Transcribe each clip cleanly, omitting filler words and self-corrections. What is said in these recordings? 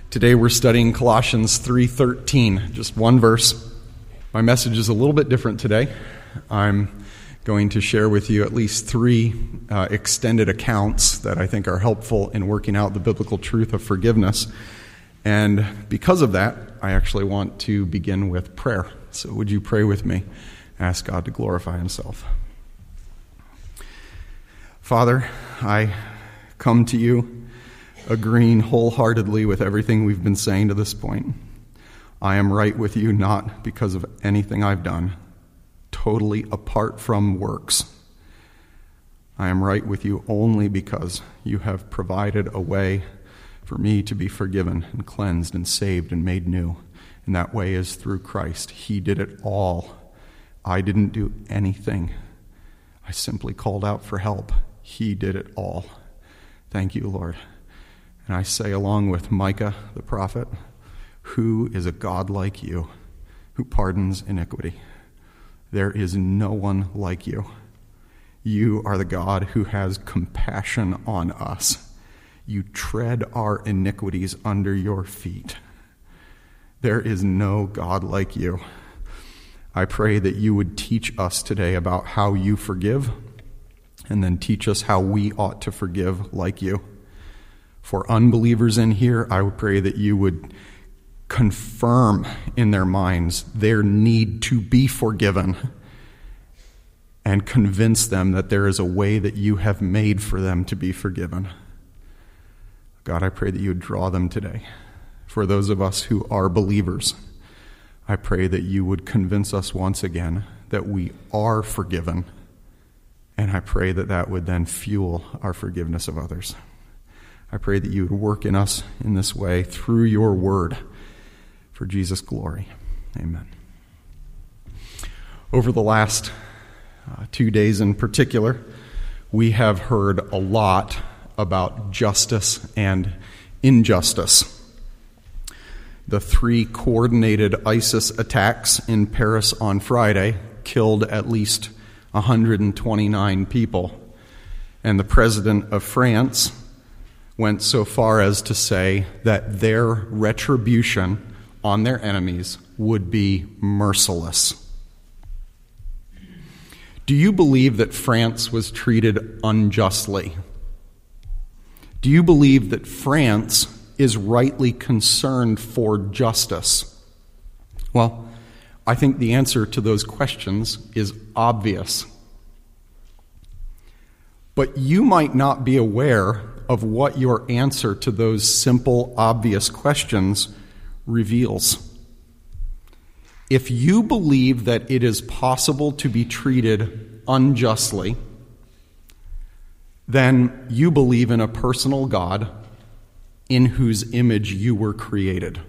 Today we're studying Colossians 3:13, just one verse. My message is a little bit different today. I'm going to share with you at least three extended accounts that I think are helpful in working out the biblical truth of forgiveness. And because of that, I actually want to begin with prayer. So would you pray with me? Ask God to glorify himself. Father, I come to you agreeing wholeheartedly with everything we've been saying to this point. I am right with you not because of anything I've done, totally apart from works. I am right with you only because you have provided a way for me to be forgiven and cleansed and saved and made new. And that way is through Christ. He did it all. I didn't do anything. I simply called out for help. He did it all. Thank you, Lord. And I say along with Micah the prophet, who is a God like you, who pardons iniquity? There is no one like you. You are the God who has compassion on us. You tread our iniquities under your feet. There is no God like you. I pray that you would teach us today about how you forgive, and then teach us how we ought to forgive like you. For unbelievers in here, I would pray that you would confirm in their minds their need to be forgiven and convince them that there is a way that you have made for them to be forgiven. God, I pray that you would draw them today. For those of us who are believers, I pray that you would convince us once again that we are forgiven, and I pray that that would then fuel our forgiveness of others. I pray that you would work in us in this way through your word for Jesus' glory. Amen. Over the last 2 days in particular, we have heard a lot about justice and injustice. The 3 coordinated ISIS attacks in Paris on Friday killed at least 129 people, and the president of France went so far as to say that their retribution on their enemies would be merciless. Do you believe that France was treated unjustly? Do you believe that France is rightly concerned for justice? Well, I think the answer to those questions is obvious. But you might not be aware of what your answer to those simple, obvious questions reveals. If you believe that it is possible to be treated unjustly, then you believe in a personal God in whose image you were created.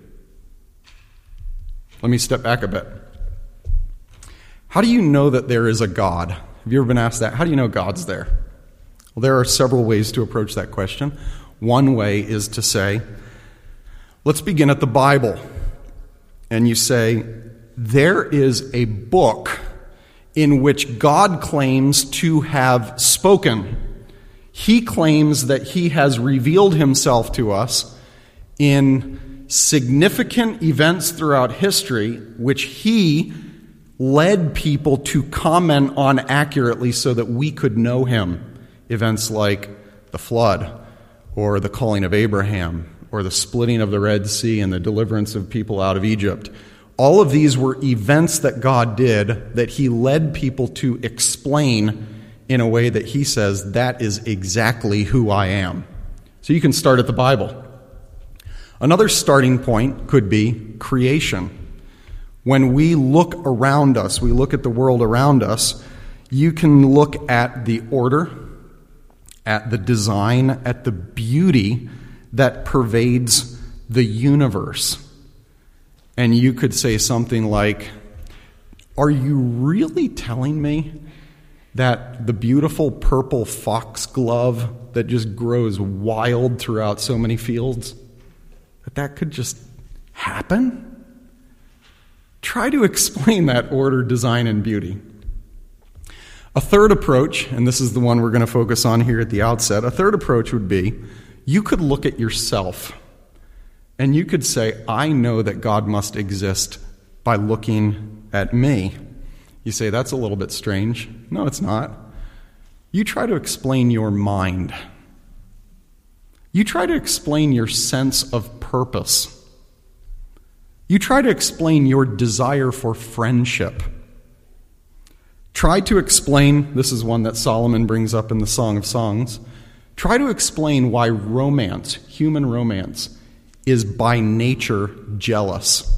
Let me step back a bit. How do you know that there is a God? Have you ever been asked that? How do you know God's there? Well, there are several ways to approach that question. One way is to say, let's begin at the Bible. And you say, there is a book in which God claims to have spoken. He claims that he has revealed himself to us in significant events throughout history, which he led people to comment on accurately so that we could know him. Events like the flood, or the calling of Abraham, or the splitting of the Red Sea and the deliverance of people out of Egypt. All of these were events that God did that he led people to explain in a way that he says, that is exactly who I am. So you can start at the Bible. Another starting point could be creation. When we look around us, we look at the world around us, you can look at the order, at the design, at the beauty that pervades the universe. And you could say something like, are you really telling me that the beautiful purple foxglove that just grows wild throughout so many fields, that could just happen? Try to explain that order, design, and beauty. A third approach, and this is the one we're going to focus on here at the outset, a third approach would be, you could look at yourself And you could say, I know that God must exist by looking at me. You say, that's a little bit strange. No, it's not. You try to explain your mind. You try to explain your sense of purpose. You try to explain your desire for friendship. Try to explain, this is one that Solomon brings up in the Song of Songs, try to explain why romance, human romance, is by nature jealous.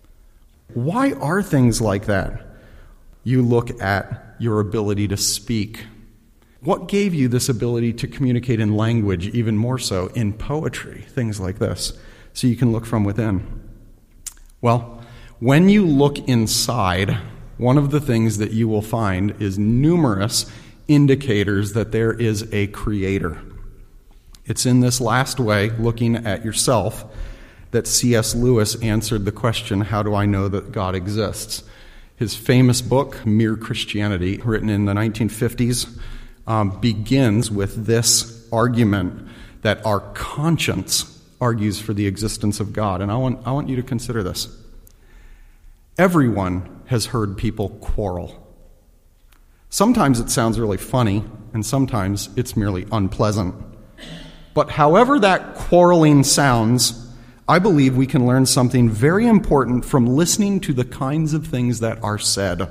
Why are things like that? You look at your ability to speak. What gave you this ability to communicate in language, even more so in poetry, things like this, so you can look from within? Well, when you look inside, one of the things that you will find is numerous indicators that there is a creator. It's in this last way, looking at yourself, that C.S. Lewis answered the question, how do I know that God exists? His famous book, Mere Christianity, written in the 1950s, begins with this argument that our conscience argues for the existence of God. And I want you to consider this. Everyone has heard people quarrel. Sometimes it sounds really funny, and sometimes it's merely unpleasant. But however that quarreling sounds, I believe we can learn something very important from listening to the kinds of things that are said.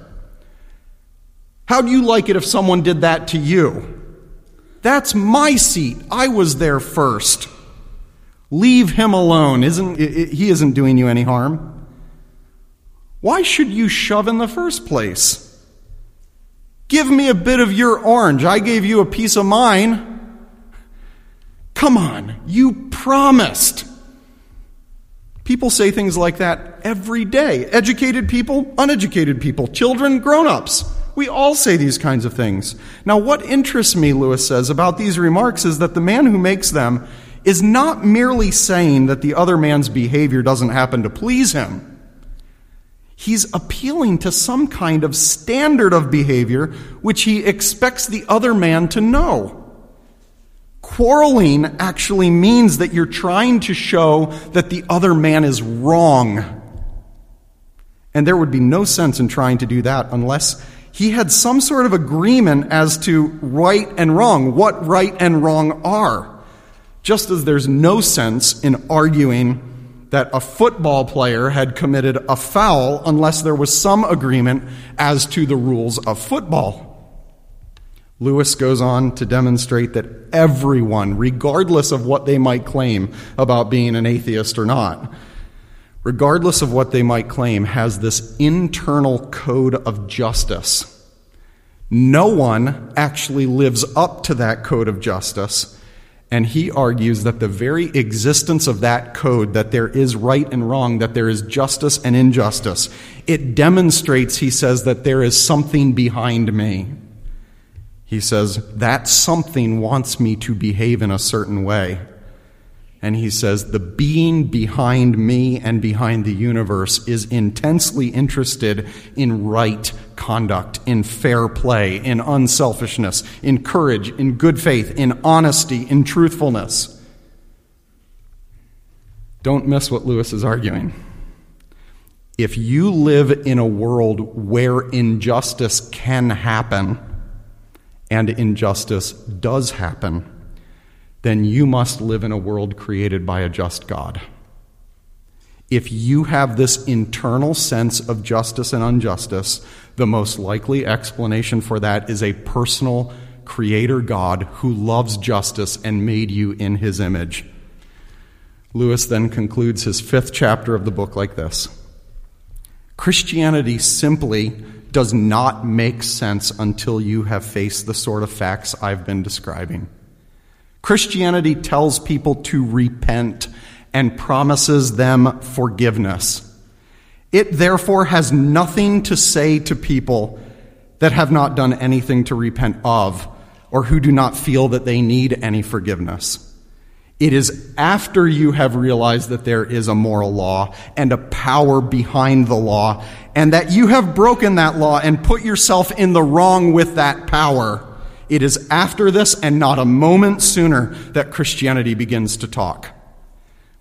How'd you like it if someone did that to you? That's my seat. I was there first. Leave him alone. He isn't doing you any harm. Why should you shove in the first place? Give me a bit of your orange. I gave you a piece of mine. Come on, you promised. People say things like that every day. Educated people, uneducated people, children, grown-ups. We all say these kinds of things. Now, what interests me, Lewis says, about these remarks is that the man who makes them is not merely saying that the other man's behavior doesn't happen to please him. He's appealing to some kind of standard of behavior which he expects the other man to know. Quarreling actually means that you're trying to show that the other man is wrong. And there would be no sense in trying to do that unless he had some sort of agreement as to right and wrong, what right and wrong are. Just as there's no sense in arguing that a football player had committed a foul unless there was some agreement as to the rules of football. Lewis goes on to demonstrate that everyone, regardless of what they might claim about being an atheist or not, regardless of what they might claim, has this internal code of justice. No one actually lives up to that code of justice. And he argues that the very existence of that code, that there is right and wrong, that there is justice and injustice, it demonstrates, he says, that there is something behind me. He says, that something wants me to behave in a certain way. And he says, the being behind me and behind the universe is intensely interested in right conduct, in fair play, in unselfishness, in courage, in good faith, in honesty, in truthfulness. Don't miss what Lewis is arguing. If you live in a world where injustice can happen, and injustice does happen, then you must live in a world created by a just God. If you have this internal sense of justice and injustice, the most likely explanation for that is a personal creator God who loves justice and made you in his image. Lewis then concludes his 5th chapter of the book like this. Christianity simply does not make sense until you have faced the sort of facts I've been describing. Christianity tells people to repent and promises them forgiveness. It therefore has nothing to say to people that have not done anything to repent of or who do not feel that they need any forgiveness. It is after you have realized that there is a moral law and a power behind the law, and that you have broken that law and put yourself in the wrong with that power. It is after this and not a moment sooner that Christianity begins to talk.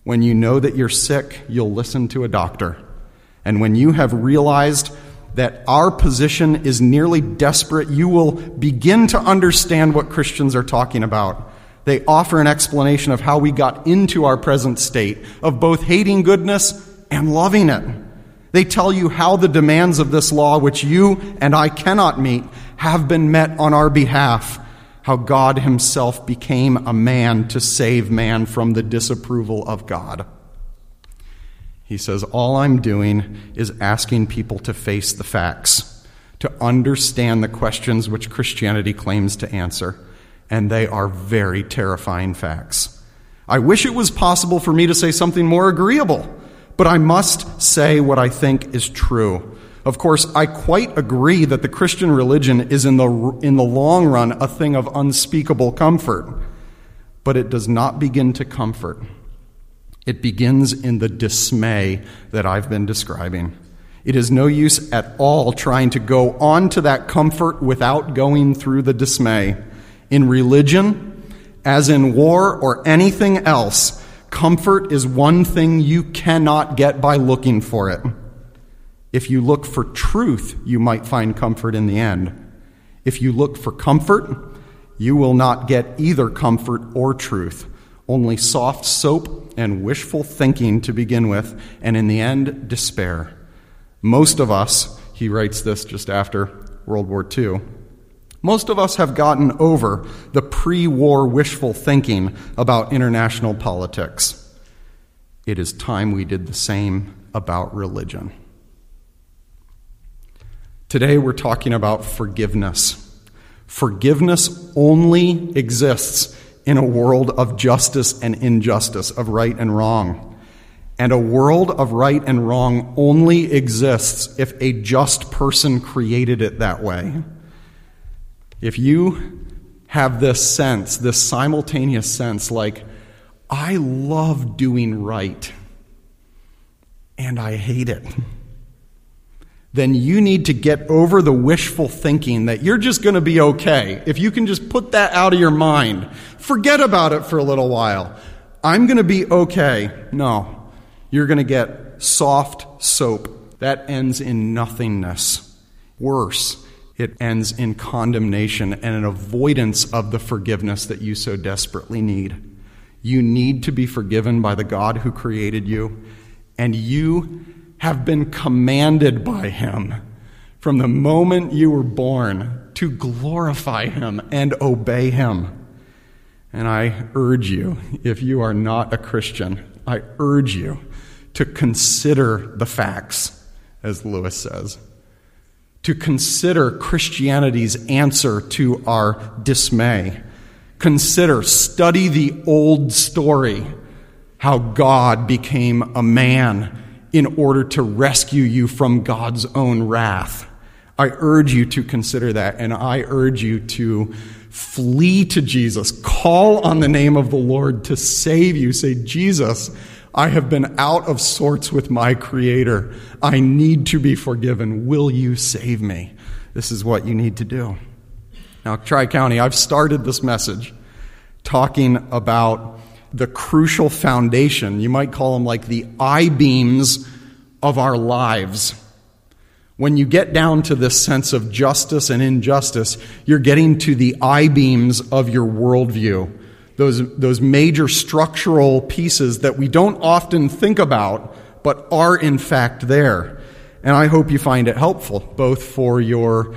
When you know that you're sick, you'll listen to a doctor. And when you have realized that our position is nearly desperate, you will begin to understand what Christians are talking about. They offer an explanation of how we got into our present state of both hating goodness and loving it. They tell you how the demands of this law, which you and I cannot meet, have been met on our behalf. How God himself became a man to save man from the disapproval of God. He says, all I'm doing is asking people to face the facts, to understand the questions which Christianity claims to answer. And they are very terrifying facts. I wish it was possible for me to say something more agreeable, but I must say what I think is true. Of course, I quite agree that the Christian religion is in the long run a thing of unspeakable comfort, but it does not begin to comfort. It begins in the dismay that I've been describing. It is no use at all trying to go on to that comfort without going through the dismay. In religion, as in war or anything else, comfort is one thing you cannot get by looking for it. If you look for truth, you might find comfort in the end. If you look for comfort, you will not get either comfort or truth, only soft soap and wishful thinking to begin with, and in the end, despair. Most of us, he writes this just after World War II, most of us have gotten over the pre-war wishful thinking about international politics. It is time we did the same about religion. Today we're talking about forgiveness. Forgiveness only exists in a world of justice and injustice, of right and wrong. And a world of right and wrong only exists if a just person created it that way. If you have this sense, this simultaneous sense, like, I love doing right, and I hate it, then you need to get over the wishful thinking that you're just going to be okay. If you can just put that out of your mind, forget about it for a little while. I'm going to be okay. No, you're going to get soft soap. That ends in nothingness. Worse, it ends in condemnation and an avoidance of the forgiveness that you so desperately need. You need to be forgiven by the God who created you, and you have been commanded by him from the moment you were born to glorify him and obey him. And I urge you, if you are not a Christian, I urge you to consider the facts, as Lewis says, to consider Christianity's answer to our dismay. Consider, study the old story, how God became a man in order to rescue you from God's own wrath. I urge you to consider that, and I urge you to flee to Jesus. Call on the name of the Lord to save you. Say, Jesus, I have been out of sorts with my Creator. I need to be forgiven. Will you save me? This is what you need to do. Now, Tri-County, I've started this message talking about the crucial foundation. You might call them like the I-beams of our lives. When you get down to this sense of justice and injustice, you're getting to the I-beams of your worldview. Those major structural pieces that we don't often think about, but are in fact there. And I hope you find it helpful, both for your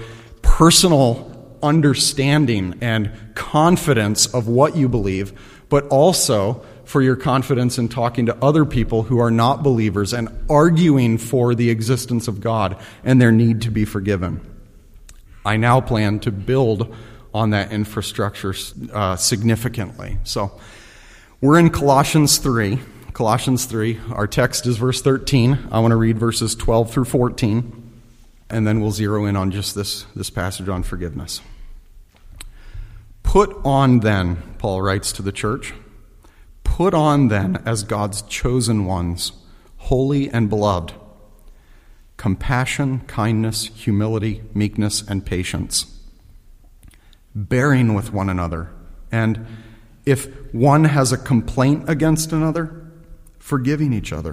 personal understanding and confidence of what you believe, but also for your confidence in talking to other people who are not believers and arguing for the existence of God and their need to be forgiven. I now plan to build on that infrastructure significantly. So we're in Colossians 3. Colossians 3, our text is verse 13. I want to read verses 12 through 14, and then we'll zero in on just this passage on forgiveness. Put on then, Paul writes to the church, put on then as God's chosen ones, holy and beloved, compassion, kindness, humility, meekness, and patience, bearing with one another, and if one has a complaint against another, forgiving each other.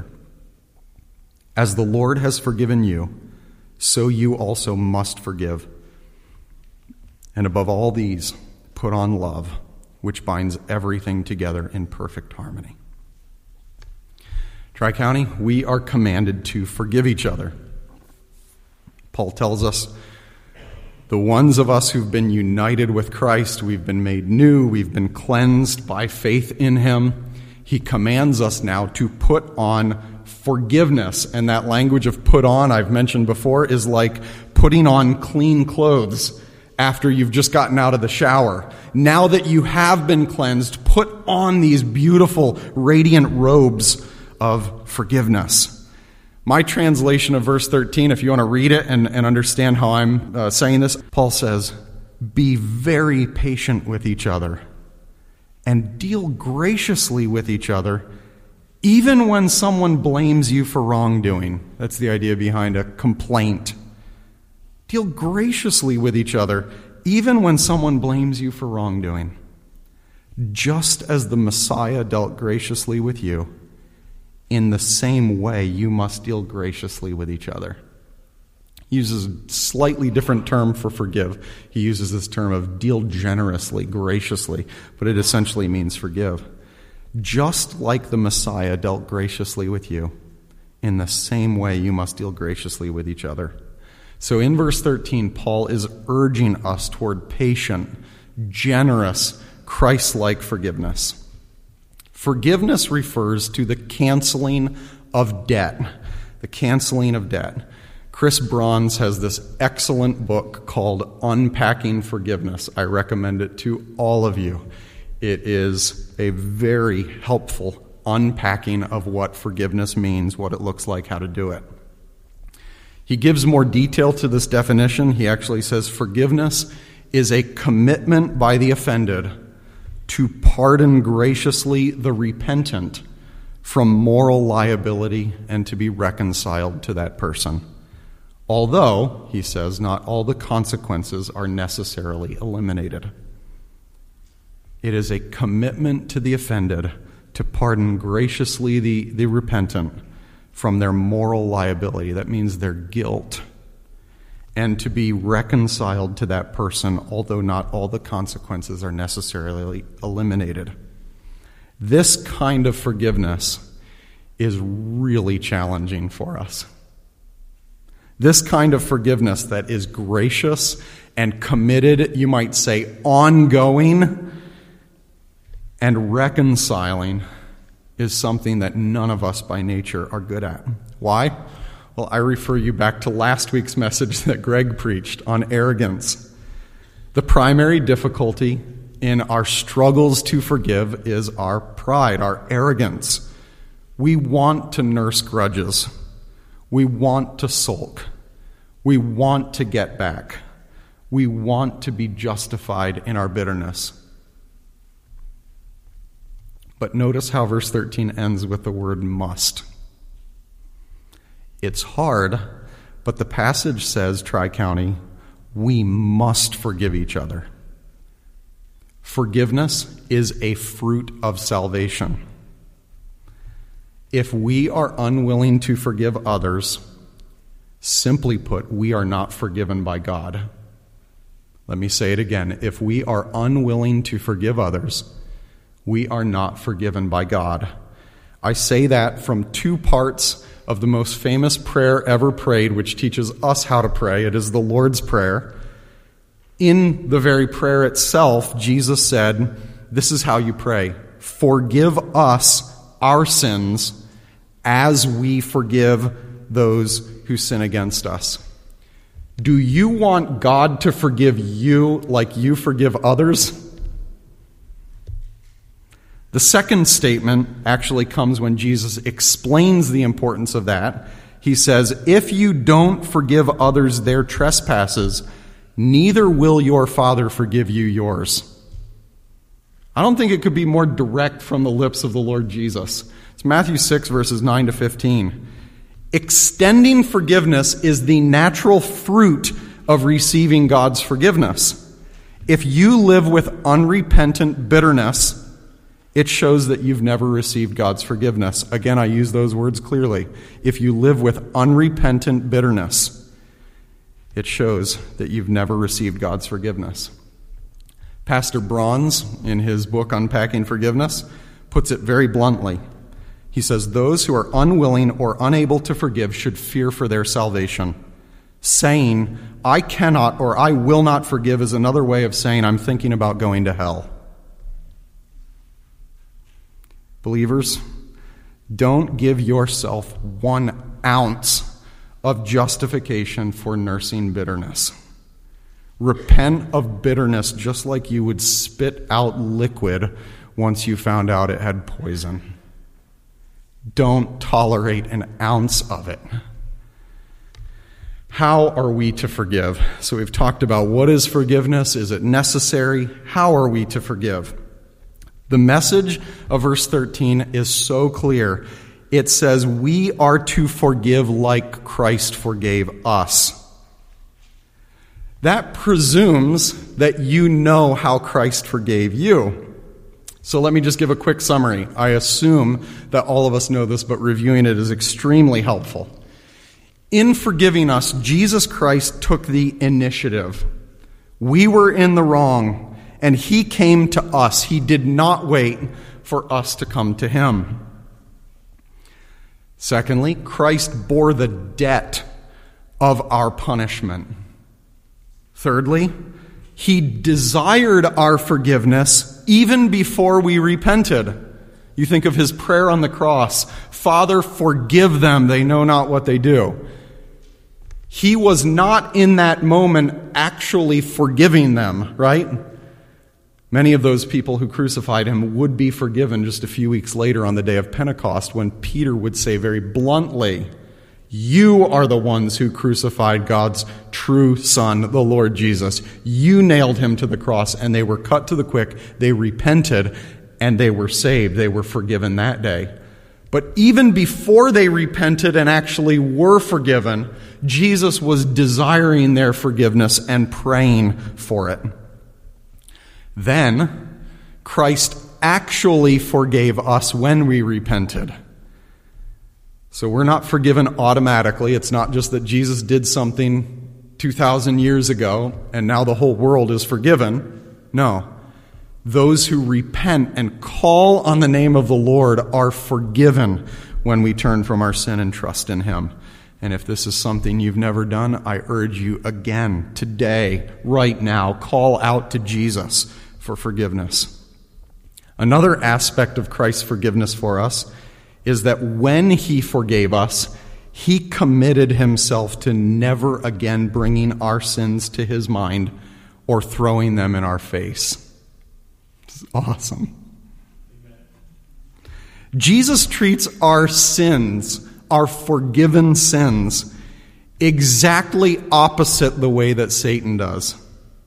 As the Lord has forgiven you, so you also must forgive. And above all these, put on love, which binds everything together in perfect harmony. Tri-County, we are commanded to forgive each other. Paul tells us, the ones of us who've been united with Christ, we've been made new, we've been cleansed by faith in him. He commands us now to put on forgiveness. And that language of put on, I've mentioned before, is like putting on clean clothes after you've just gotten out of the shower. Now that you have been cleansed, put on these beautiful, radiant robes of forgiveness. My translation of verse 13, if you want to read it and understand how I'm saying this, Paul says, be very patient with each other and deal graciously with each other, even when someone blames you for wrongdoing. That's the idea behind a complaint. Deal graciously with each other, even when someone blames you for wrongdoing. Just as the Messiah dealt graciously with you, in the same way you must deal graciously with each other. He uses a slightly different term for forgive. He uses this term of deal generously, graciously, but it essentially means forgive. Just like the Messiah dealt graciously with you, in the same way you must deal graciously with each other. So in verse 13, Paul is urging us toward patient, generous, Christ-like forgiveness. Forgiveness refers to the canceling of debt. The canceling of debt. Chris Bronze has this excellent book called Unpacking Forgiveness. I recommend it to all of you. It is a very helpful unpacking of what forgiveness means, what it looks like, how to do it. He gives more detail to this definition. He actually says forgiveness is a commitment by the offended to pardon graciously the repentant from moral liability and to be reconciled to that person. Although, he says, not all the consequences are necessarily eliminated. It is a commitment to the offended to pardon graciously the repentant from their moral liability. That means their guilt. And to be reconciled to that person, although not all the consequences are necessarily eliminated. This kind of forgiveness is really challenging for us. This kind of forgiveness that is gracious and committed, you might say ongoing, and reconciling is something that none of us by nature are good at. Why? Well, I refer you back to last week's message that Greg preached on arrogance. The primary difficulty in our struggles to forgive is our pride, our arrogance. We want to nurse grudges. We want to sulk. We want to get back. We want to be justified in our bitterness. But notice how verse 13 ends with the word must. It's hard, but the passage says, Tri-County, we must forgive each other. Forgiveness is a fruit of salvation. If we are unwilling to forgive others, simply put, we are not forgiven by God. Let me say it again. If we are unwilling to forgive others, we are not forgiven by God. I say that from two parts of the most famous prayer ever prayed, which teaches us how to pray. It is the Lord's Prayer. In the very prayer itself, Jesus said, this is how you pray. Forgive us our sins as we forgive those who sin against us. Do you want God to forgive you like you forgive others? The second statement actually comes when Jesus explains the importance of that. He says, if you don't forgive others their trespasses, neither will your Father forgive you yours. I don't think it could be more direct from the lips of the Lord Jesus. It's Matthew 6, verses 9 to 15. Extending forgiveness is the natural fruit of receiving God's forgiveness. If you live with unrepentant bitterness, It shows that you've never received God's forgiveness. Again, I use those words clearly. If you live with unrepentant bitterness, it shows that you've never received God's forgiveness. Pastor Bronze, in his book Unpacking Forgiveness, puts it very bluntly. He says, those who are unwilling or unable to forgive should fear for their salvation. Saying, I cannot or I will not forgive is another way of saying I'm thinking about going to hell. Believers, don't give yourself 1 ounce of justification for nursing bitterness. Repent of bitterness just like you would spit out liquid once you found out it had poison. Don't tolerate an ounce of it. How are we to forgive? So we've talked about what is forgiveness. Is it necessary? How are we to forgive? The message of verse 13 is so clear. It says we are to forgive like Christ forgave us. That presumes that you know how Christ forgave you. So let me just give a quick summary. I assume that all of us know this, but reviewing it is extremely helpful. In forgiving us, Jesus Christ took the initiative. We were in the wrong, and he came to us. He did not wait for us to come to him. Secondly, Christ bore the debt of our punishment. Thirdly, he desired our forgiveness even before we repented. You think of his prayer on the cross, Father, forgive them, they know not what they do. He was not in that moment actually forgiving them, right? Many of those people who crucified him would be forgiven just a few weeks later on the day of Pentecost when Peter would say very bluntly, you are the ones who crucified God's true Son, the Lord Jesus. You nailed him to the cross, and they were cut to the quick. They repented, and they were saved. They were forgiven that day. But even before they repented and actually were forgiven, Jesus was desiring their forgiveness and praying for it. Then, Christ actually forgave us when we repented. So we're not forgiven automatically. It's not just that Jesus did something 2,000 years ago and now the whole world is forgiven. No. Those who repent and call on the name of the Lord are forgiven when we turn from our sin and trust in him. And if this is something you've never done, I urge you again, today, right now, call out to Jesus for forgiveness. Another aspect of Christ's forgiveness for us is that when he forgave us, he committed himself to never again bringing our sins to his mind or throwing them in our face. This is awesome. Jesus treats our sins, our forgiven sins, exactly opposite the way that Satan does.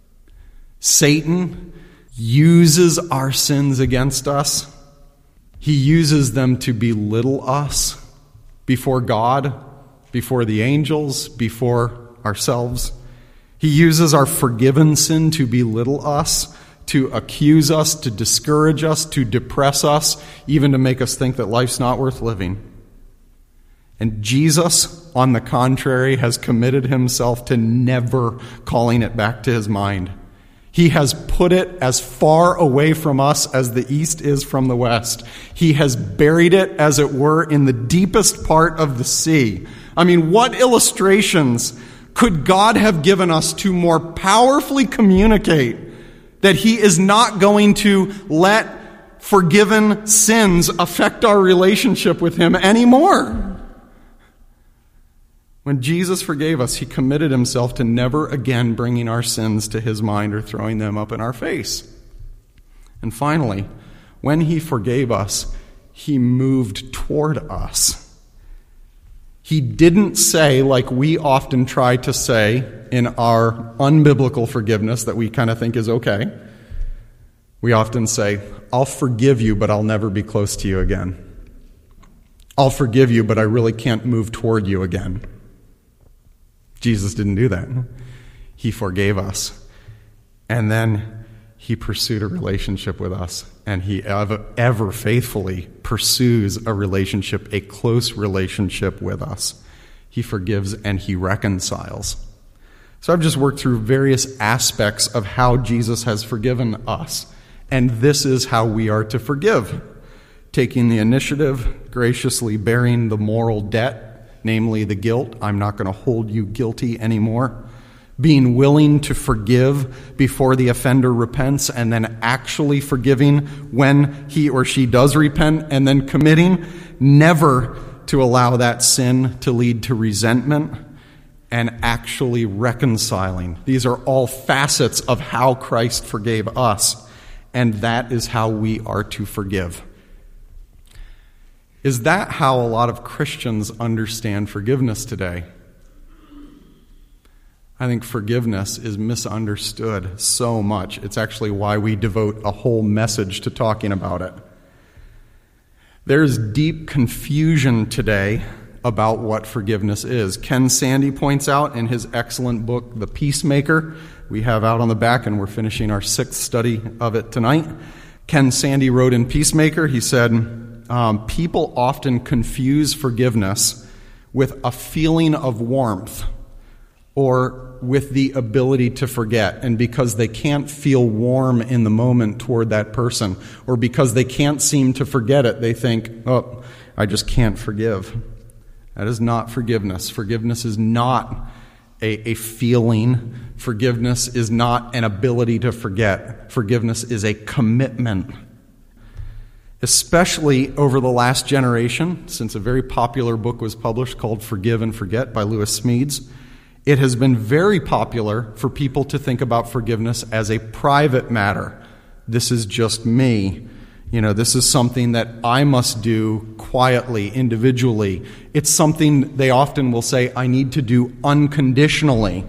Satan uses our sins against us. He uses them to belittle us before God, before the angels, before ourselves. He uses our forgiven sin to belittle us, to accuse us, to discourage us, to depress us, even to make us think that life's not worth living. And Jesus, on the contrary, has committed himself to never calling it back to his mind. He has put it as far away from us as the east is from the west. He has buried it, as it were, in the deepest part of the sea. I mean, what illustrations could God have given us to more powerfully communicate that he is not going to let forgiven sins affect our relationship with him anymore? When Jesus forgave us, he committed himself to never again bringing our sins to his mind or throwing them up in our face. And finally, when he forgave us, he moved toward us. He didn't say, like we often try to say in our unbiblical forgiveness that we kind of think is okay. We often say, I'll forgive you, but I'll never be close to you again. I'll forgive you, but I really can't move toward you again. Jesus didn't do that. He forgave us. And then he pursued a relationship with us, and he ever faithfully pursues a relationship, a close relationship with us. He forgives and he reconciles. So I've just worked through various aspects of how Jesus has forgiven us, and this is how we are to forgive. Taking the initiative, graciously bearing the moral debt, namely the guilt. I'm not going to hold you guilty anymore. Being willing to forgive before the offender repents, and then actually forgiving when he or she does repent, and then committing never to allow that sin to lead to resentment, and actually reconciling. These are all facets of how Christ forgave us, and that is how we are to forgive. Is that how a lot of Christians understand forgiveness today? I think forgiveness is misunderstood so much. It's actually why we devote a whole message to talking about it. There's deep confusion today about what forgiveness is. Ken Sande points out in his excellent book, The Peacemaker, we have out on the back, and we're finishing our 6th study of it tonight. Ken Sande wrote in Peacemaker, he said, people often confuse forgiveness with a feeling of warmth or with the ability to forget. And because they can't feel warm in the moment toward that person, or because they can't seem to forget it, they think, oh, I just can't forgive. That is not forgiveness. Forgiveness is not a feeling. Forgiveness is not an ability to forget. Forgiveness is a commitment. Especially over the last generation, since a very popular book was published called Forgive and Forget by Lewis Smedes, it has been very popular for people to think about forgiveness as a private matter. This is just me. This is something that I must do quietly, individually. It's something they often will say, I need to do unconditionally.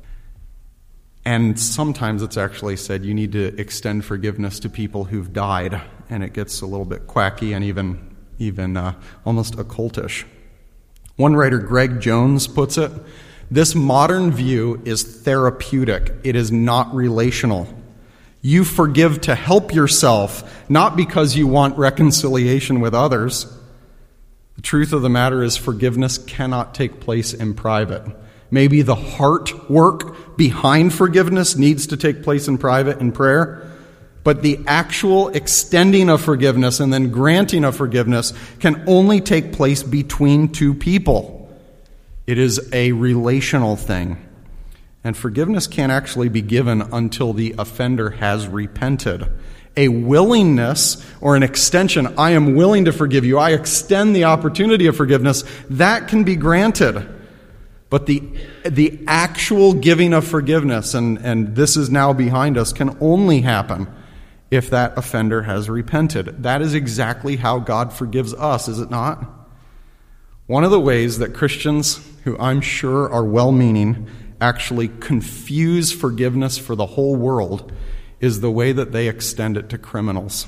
And sometimes it's actually said you need to extend forgiveness to people who've died, and it gets a little bit quacky and even almost occultish. One writer, Greg Jones, puts it, this modern view is therapeutic. It is not relational. You forgive to help yourself, not because you want reconciliation with others. The truth of the matter is forgiveness cannot take place in private. Maybe the heart work behind forgiveness needs to take place in private in prayer, but the actual extending of forgiveness and then granting of forgiveness can only take place between two people. It is a relational thing. And forgiveness can't actually be given until the offender has repented. A willingness or an extension, I am willing to forgive you, I extend the opportunity of forgiveness, that can be granted. But the actual giving of forgiveness, and this is now behind us, can only happen if that offender has repented. That is exactly how God forgives us, is it not? One of the ways that Christians, who I'm sure are well-meaning, actually confuse forgiveness for the whole world is the way that they extend it to criminals.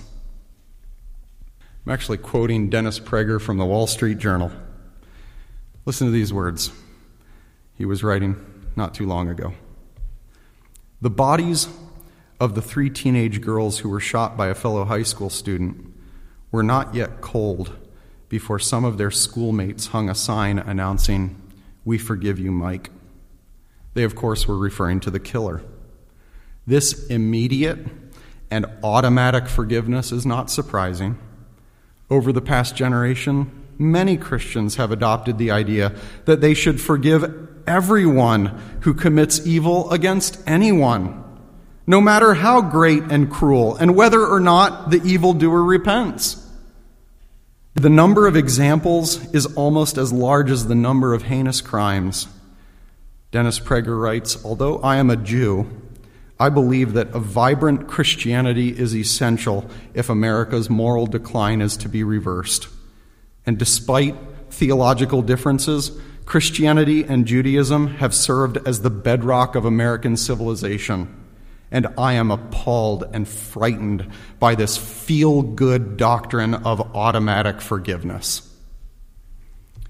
I'm actually quoting Dennis Prager from the Wall Street Journal. Listen to these words. He was writing not too long ago. The bodies of the 3 teenage girls who were shot by a fellow high school student were not yet cold before some of their schoolmates hung a sign announcing, "We forgive you, Mike." They, of course, were referring to the killer. This immediate and automatic forgiveness is not surprising. Over the past generation, many Christians have adopted the idea that they should forgive everyone who commits evil against anyone, no matter how great and cruel, and whether or not the evildoer repents. The number of examples is almost as large as the number of heinous crimes. Dennis Prager writes, although I am a Jew, I believe that a vibrant Christianity is essential if America's moral decline is to be reversed. And despite theological differences, Christianity and Judaism have served as the bedrock of American civilization. And I am appalled and frightened by this feel-good doctrine of automatic forgiveness.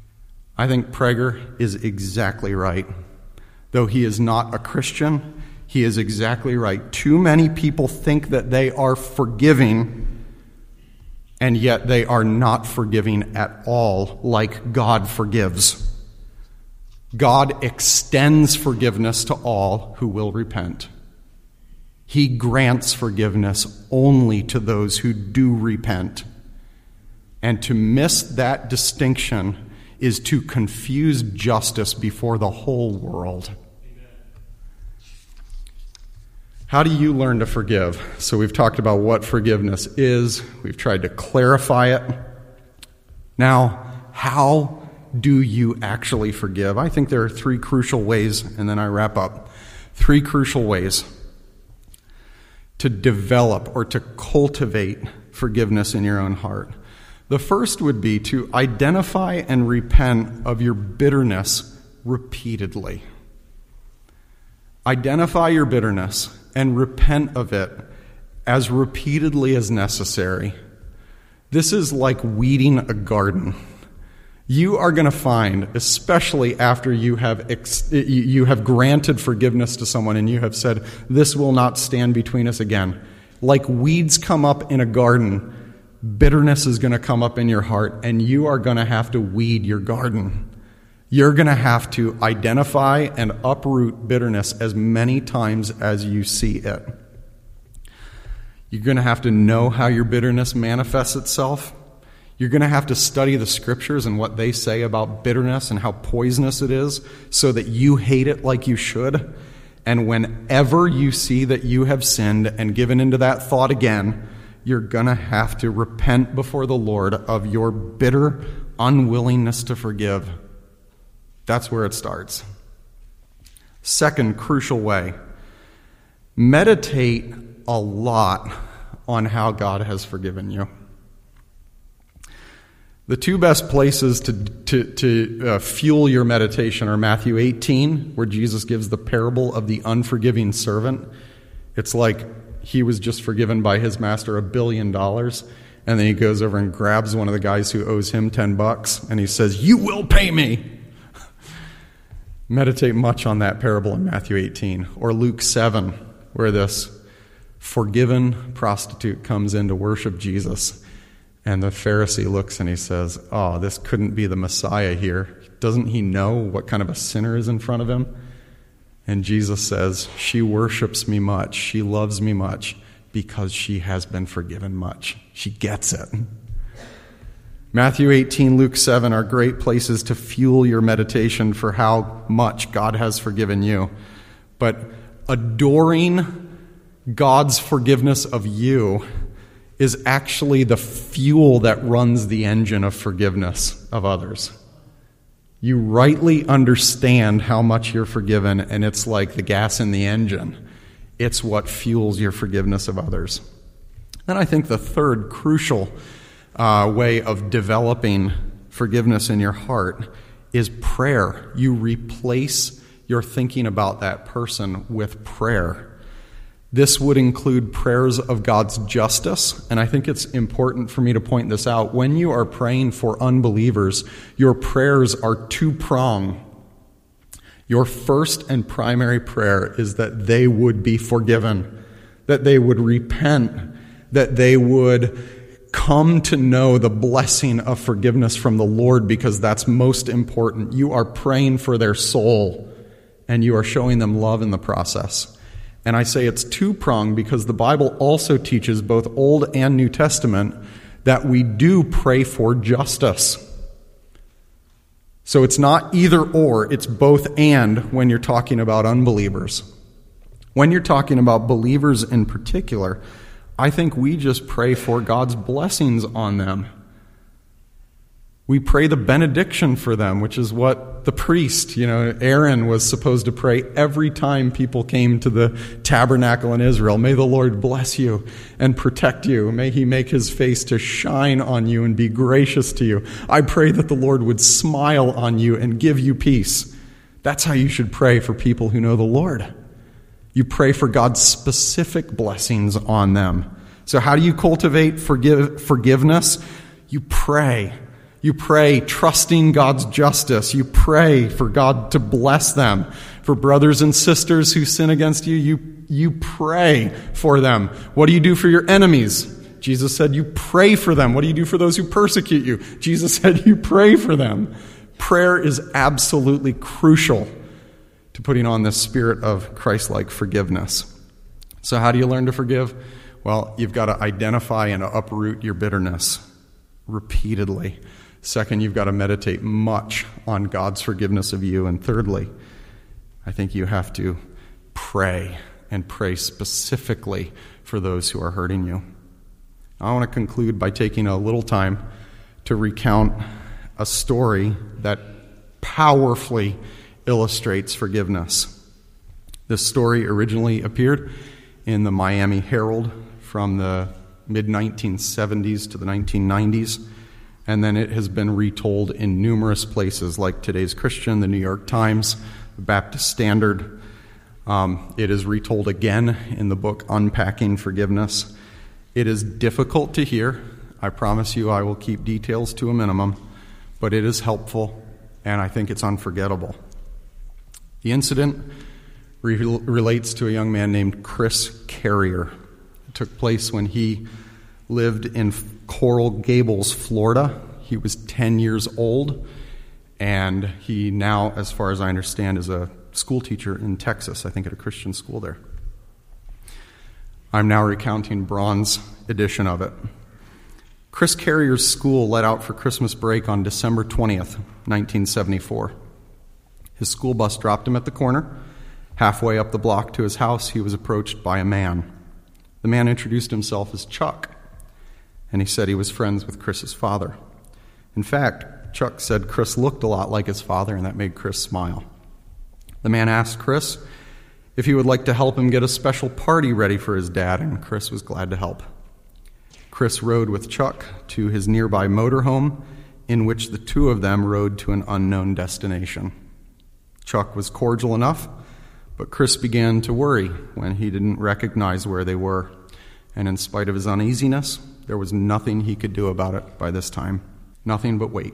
I think Prager is exactly right. Though he is not a Christian, He is exactly right. Too many people think that they are forgiving, and yet they are not forgiving at all like God forgives. God extends forgiveness to all who will repent. He grants forgiveness only to those who do repent. And to miss that distinction is to confuse justice before the whole world. How do you learn to forgive? So we've talked about what forgiveness is. We've tried to clarify it. Now, how do you actually forgive? I think there are three crucial ways, and then I wrap up. Three crucial ways to develop or to cultivate forgiveness in your own heart. The first would be to identify and repent of your bitterness repeatedly. Identify your bitterness and repent of it as repeatedly as necessary. This is like weeding a garden. You are going to find, especially after you have granted forgiveness to someone and you have said, this will not stand between us again. Like weeds come up in a garden, bitterness is going to come up in your heart, and you are going to have to weed your garden. You're going to have to identify and uproot bitterness as many times as you see it. You're going to have to know how your bitterness manifests itself. You're going to have to study the scriptures and what they say about bitterness and how poisonous it is so that you hate it like you should. And whenever you see that you have sinned and given into that thought again, you're going to have to repent before the Lord of your bitter unwillingness to forgive. That's where it starts. Second crucial way, meditate a lot on how God has forgiven you. The two best places to fuel your meditation are Matthew 18, where Jesus gives the parable of the unforgiving servant. It's like he was just forgiven by his master $1 billion, and then he goes over and grabs one of the guys who owes him $10, and he says, "You will pay me." Meditate much on that parable in Matthew 18. Or Luke 7, where this forgiven prostitute comes in to worship Jesus. And the Pharisee looks and he says, "Oh, this couldn't be the Messiah here. Doesn't he know what kind of a sinner is in front of him?" And Jesus says, "She worships me much. She loves me much because she has been forgiven much." She gets it. Matthew 18, Luke 7 are great places to fuel your meditation for how much God has forgiven you. But adoring God's forgiveness of you is actually the fuel that runs the engine of forgiveness of others. You rightly understand how much you're forgiven, and it's like the gas in the engine. It's what fuels your forgiveness of others. Then I think the third crucial way of developing forgiveness in your heart is prayer. You replace your thinking about that person with prayer. This would include prayers of God's justice, and I think it's important for me to point this out. When you are praying for unbelievers, your prayers are two-pronged. Your first and primary prayer is that they would be forgiven, that they would repent, that they would come to know the blessing of forgiveness from the Lord, because that's most important. You are praying for their soul, and you are showing them love in the process. And I say it's two-pronged because the Bible also teaches, both Old and New Testament, that we do pray for justice. So it's not either or, it's both and when you're talking about unbelievers. When you're talking about believers in particular, I think we just pray for God's blessings on them. We pray the benediction for them, which is what the priest, Aaron was supposed to pray every time people came to the tabernacle in Israel. May the Lord bless you and protect you. May he make his face to shine on you and be gracious to you. I pray that the Lord would smile on you and give you peace. That's how you should pray for people who know the Lord. You pray for God's specific blessings on them. So how do you cultivate forgiveness? You pray. You pray trusting God's justice. You pray for God to bless them. For brothers and sisters who sin against you, you You pray for them. What do you do for your enemies? Jesus said, you pray for them. What do you do for those who persecute you? Jesus said, you pray for them. Prayer is absolutely crucial to putting on this spirit of Christ-like forgiveness. So how do you learn to forgive? Well, you've got to identify and uproot your bitterness repeatedly. Second, you've got to meditate much on God's forgiveness of you. And thirdly, I think you have to pray, and pray specifically for those who are hurting you. I want to conclude by taking a little time to recount a story that powerfully illustrates forgiveness. This story originally appeared in the Miami Herald from the mid-1970s to the 1990s, and then it has been retold in numerous places like Today's Christian, the New York Times, the Baptist Standard. It is retold again in the book Unpacking Forgiveness. It is difficult to hear. I promise you I will keep details to a minimum, but it is helpful, and I think it's unforgettable. The incident relates to a young man named Chris Carrier. It took place when he lived in Coral Gables, Florida. He was 10 years old, and he now, as far as I understand, is a school teacher in Texas, I think at a Christian school there. I'm now recounting bronze edition of it. Chris Carrier's school let out for Christmas break on December 20th, 1974. His school bus dropped him at the corner. Halfway up the block to his house, he was approached by a man. The man introduced himself as Chuck, and he said he was friends with Chris's father. In fact, Chuck said Chris looked a lot like his father, and that made Chris smile. The man asked Chris if he would like to help him get a special party ready for his dad, and Chris was glad to help. Chris rode with Chuck to his nearby motorhome, in which the two of them rode to an unknown destination. Chuck was cordial enough, but Chris began to worry when he didn't recognize where they were, and in spite of his uneasiness, there was nothing he could do about it by this time. Nothing but wait.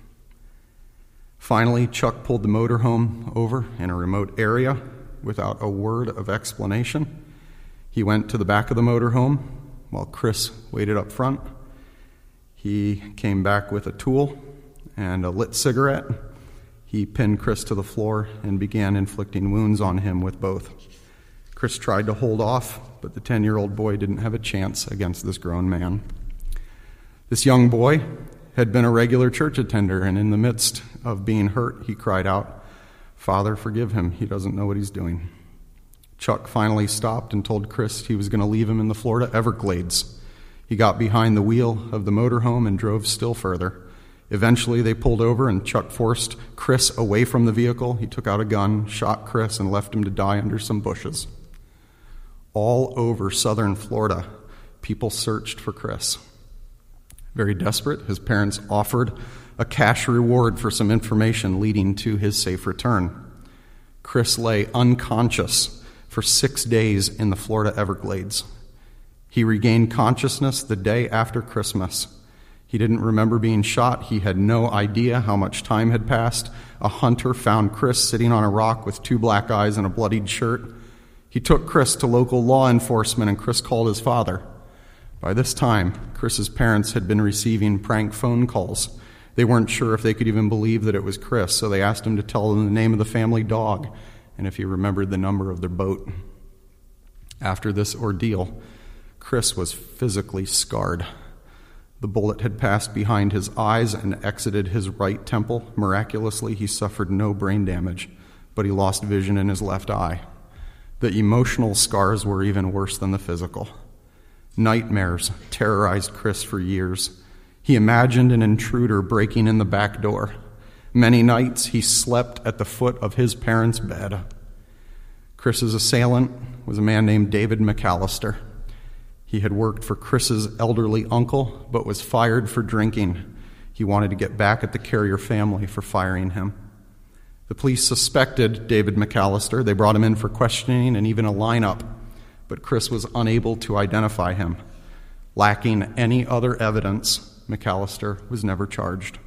Finally, Chuck pulled the motorhome over in a remote area without a word of explanation. He went to the back of the motorhome while Chris waited up front. He came back with a tool and a lit cigarette. He pinned Chris to the floor and began inflicting wounds on him with both. Chris tried to hold off, but the 10-year-old boy didn't have a chance against this grown man. This young boy had been a regular church attender, and in the midst of being hurt, he cried out, "Father, forgive him. He doesn't know what he's doing." Chuck finally stopped and told Chris he was going to leave him in the Florida Everglades. He got behind the wheel of the motorhome and drove still further. Eventually, they pulled over, and Chuck forced Chris away from the vehicle. He took out a gun, shot Chris, and left him to die under some bushes. All over southern Florida, people searched for Chris. Very desperate, his parents offered a cash reward for some information leading to his safe return. Chris lay unconscious for 6 days in the Florida Everglades. He regained consciousness the day after Christmas. He didn't remember being shot. He had no idea how much time had passed. A hunter found Chris sitting on a rock with 2 black eyes and a bloodied shirt. He took Chris to local law enforcement, and Chris called his father. By this time, Chris's parents had been receiving prank phone calls. They weren't sure if they could even believe that it was Chris, so they asked him to tell them the name of the family dog and if he remembered the number of their boat. After this ordeal, Chris was physically scarred. The bullet had passed behind his eyes and exited his right temple. Miraculously, he suffered no brain damage, but he lost vision in his left eye. The emotional scars were even worse than the physical. Nightmares terrorized Chris for years. He imagined an intruder breaking in the back door. Many nights he slept at the foot of his parents' bed. Chris's assailant was a man named David McAllister. He had worked for Chris's elderly uncle, but was fired for drinking. He wanted to get back at the Carrier family for firing him. The police suspected David McAllister. They brought him in for questioning and even a lineup, but Chris was unable to identify him. Lacking any other evidence, McAllister was never charged.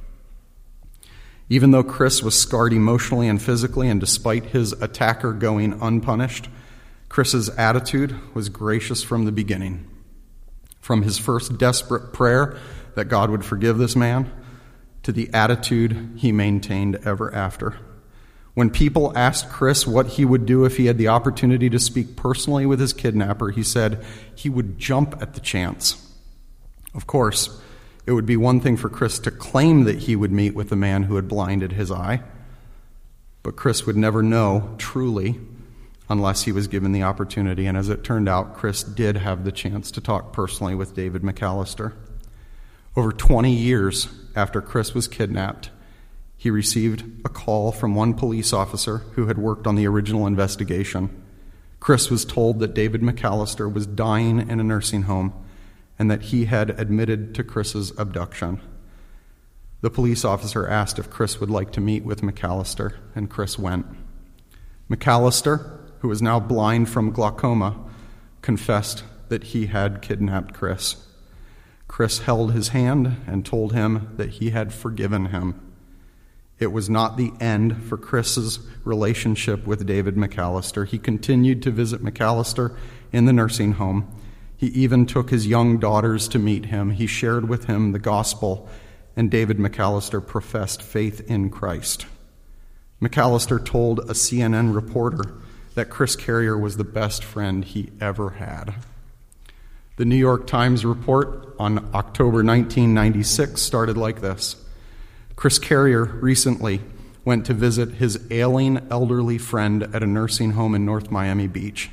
Even though Chris was scarred emotionally and physically, and despite his attacker going unpunished, Chris's attitude was gracious from the beginning. From his first desperate prayer that God would forgive this man, to the attitude he maintained ever after. When people asked Chris what he would do if he had the opportunity to speak personally with his kidnapper, he said he would jump at the chance. Of course, it would be one thing for Chris to claim that he would meet with the man who had blinded his eye, but Chris would never know truly unless he was given the opportunity. And as it turned out, Chris did have the chance to talk personally with David McAllister. Over 20 years after Chris was kidnapped, he received a call from one police officer who had worked on the original investigation. Chris was told that David McAllister was dying in a nursing home and that he had admitted to Chris's abduction. The police officer asked if Chris would like to meet with McAllister, and Chris went. McAllister, who was now blind from glaucoma, confessed that he had kidnapped Chris. Chris held his hand and told him that he had forgiven him. It was not the end for Chris's relationship with David McAllister. He continued to visit McAllister in the nursing home. He even took his young daughters to meet him. He shared with him the gospel, and David McAllister professed faith in Christ. McAllister told a CNN reporter that Chris Carrier was the best friend he ever had. The New York Times report on October 1996 started like this. Chris Carrier recently went to visit his ailing elderly friend at a nursing home in North Miami Beach.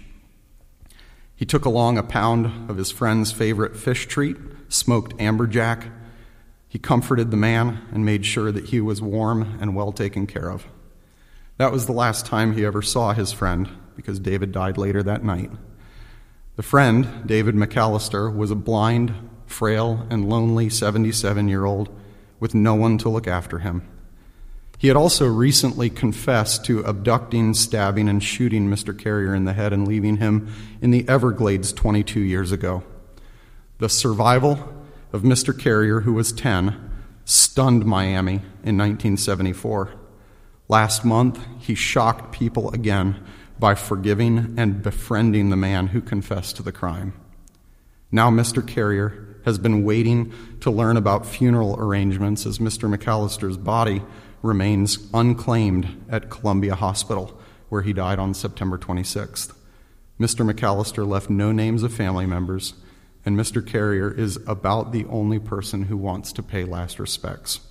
He took along a pound of his friend's favorite fish treat, smoked amberjack. He comforted the man and made sure that he was warm and well taken care of. That was the last time he ever saw his friend, because David died later that night. The friend, David McAllister, was a blind, frail, and lonely 77-year-old with no one to look after him. He had also recently confessed to abducting, stabbing, and shooting Mr. Carrier in the head and leaving him in the Everglades 22 years ago. The survival of Mr. Carrier, who was 10, stunned Miami in 1974. Last month, he shocked people again by forgiving and befriending the man who confessed to the crime. Now Mr. Carrier has been waiting to learn about funeral arrangements as Mr. McAllister's body remains unclaimed at Columbia Hospital, where he died on September 26th. Mr. McAllister left no names of family members, and Mr. Carrier is about the only person who wants to pay last respects.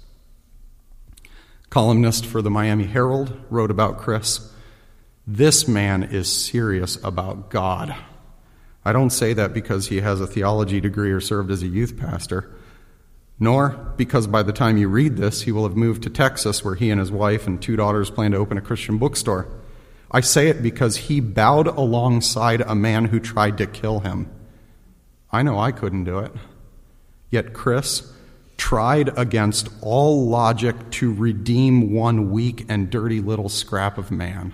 Columnist for the Miami Herald wrote about Chris, "This man is serious about God." I don't say that because he has a theology degree or served as a youth pastor, nor because by the time you read this, he will have moved to Texas, where he and his wife and 2 daughters plan to open a Christian bookstore. I say it because he bowed alongside a man who tried to kill him. I know I couldn't do it. Yet Chris tried against all logic to redeem one weak and dirty little scrap of man.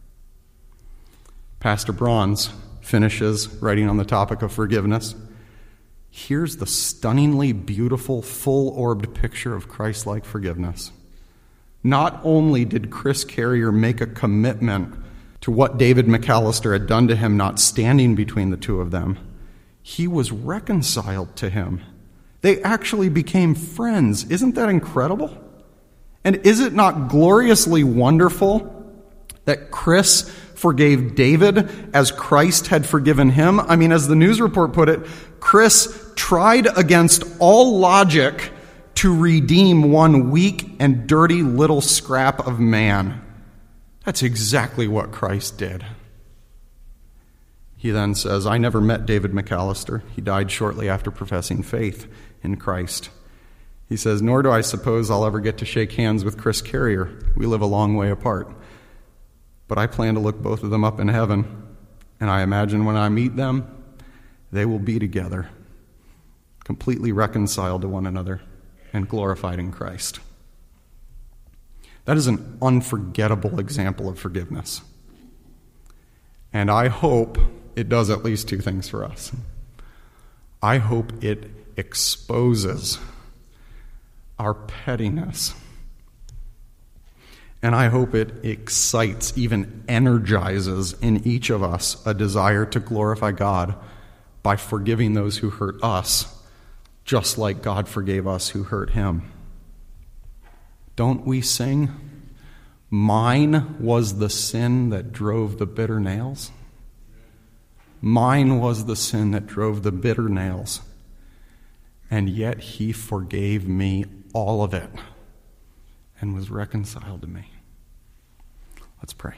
Pastor Bronze finishes writing on the topic of forgiveness. Here's the stunningly beautiful, full-orbed picture of Christ-like forgiveness. Not only did Chris Carrier make a commitment to what David McAllister had done to him, not standing between the two of them, he was reconciled to him. They actually became friends. Isn't that incredible? And is it not gloriously wonderful that Chris forgave David as Christ had forgiven him? I mean, as the news report put it, Chris tried against all logic to redeem one weak and dirty little scrap of man. That's exactly what Christ did. He then says, "I never met David McAllister. He died shortly after professing faith in Christ." He says, "Nor do I suppose I'll ever get to shake hands with Chris Carrier. We live a long way apart. But I plan to look both of them up in heaven, and I imagine when I meet them, they will be together, completely reconciled to one another and glorified in Christ." That is an unforgettable example of forgiveness. And I hope it does at least 2 things for us. I hope it exposes our pettiness And I hope it excites, even energizes in each of us a desire to glorify God by forgiving those who hurt us, just like God forgave us who hurt him. Don't we sing, "Mine was the sin that drove the bitter nails"? Mine was the sin that drove the bitter nails, and yet he forgave me all of it and was reconciled to me. Let's pray.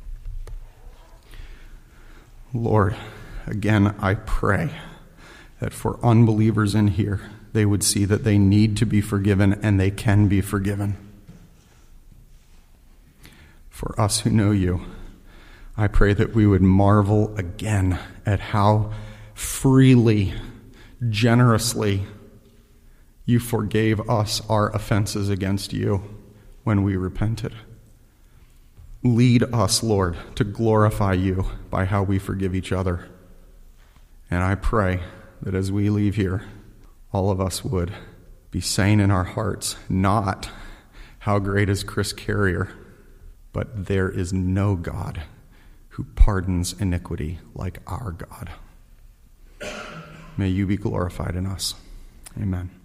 Lord, again, I pray that for unbelievers in here, they would see that they need to be forgiven and they can be forgiven. For us who know you, I pray that we would marvel again at how freely, generously you forgave us our offenses against you when we repented. Lead us, Lord, to glorify you by how we forgive each other. And I pray that as we leave here, all of us would be saying in our hearts, not "How great is Chris Carrier," but "There is no God who pardons iniquity like our God." May you be glorified in us. Amen.